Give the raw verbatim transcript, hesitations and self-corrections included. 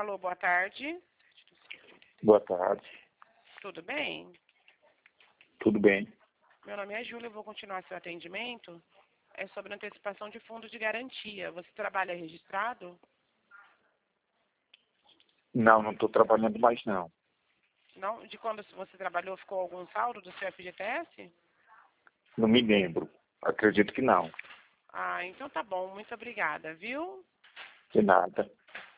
Alô, boa tarde. Boa tarde. Tudo bem? Tudo bem? Meu nome é Júlia, eu vou continuar seu atendimento. É sobre antecipação de fundo de garantia. Você trabalha registrado? Não, não estou trabalhando mais não. Não? De quando você trabalhou, ficou algum saldo do seu F G T S? Não me lembro. Acredito que não. Ah, então tá bom. Muito obrigada, viu? De nada.